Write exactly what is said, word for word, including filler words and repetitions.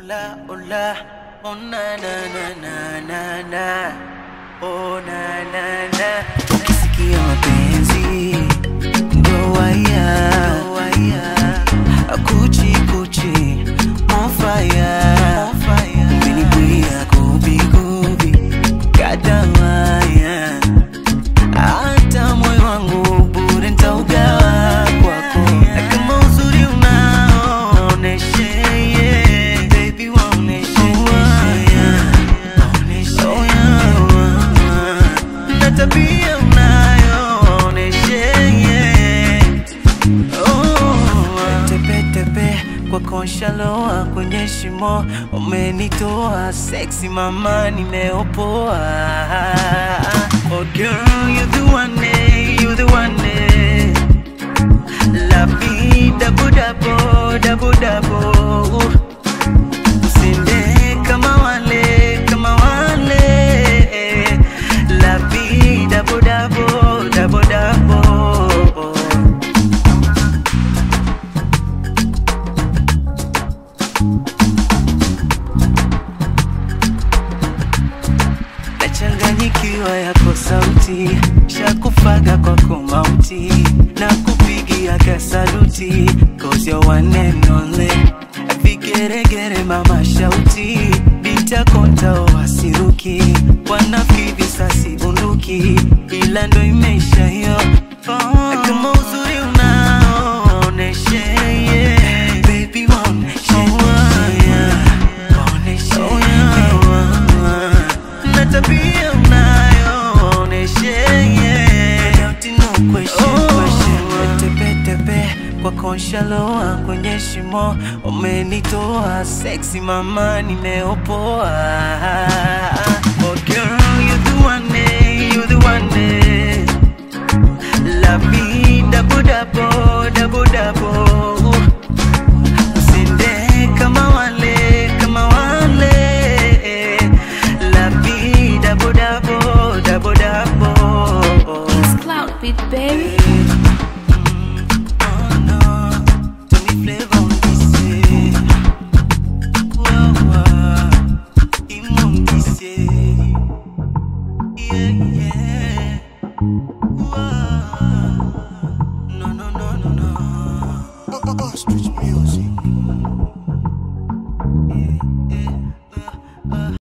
Hola, hola, oh na na na na na na, oh na na na. Ukisikia mapenzi ndo waya, ndo waya. Kuchi kuchi, on fire, on fire. Mini kuya kubi kubi, kata waya. Hata moyo wangu bure nitaugawa kwako. Kama uzuri unaoneshe tabia unayooneshe, yeah. Oh, tepe tepe kwa konshaloa kwenye shimo, umenitoa sexy mama nimeopoa. Oh girl, you're the one, you're the one. La vida budabo, dabo dabo. Usinde kama wale, kama wale. La vida budabo, dabo dabo. Nachanganyikiwa yako sauti, shakufaga kwako mauti, na kupigia kasaluti, cause you're one and only. Vigeregere mama shauti, bita konta wasiruki, wanafiki visasi bunduki, ila ndo imeisha hiyo. Oh, kama uzuri unaoneshe, yeah. Baby waoneshe, oh, yeah. Waoneshe, oh, yeah. Na tabia unayooneshe, yeah. Without no question, oh, question. Tepe tepe kwa konshaloa kwenye shimo, umenitoa sexy mama nimeopoa. Oh girl, you're the one, you're the one. La vida budabo, dabo dabo. Usinde kama wale, kama wale. La vida budabo, dabo dabo. It's Cloud Beat, baby. Yeah, yeah. Whoa.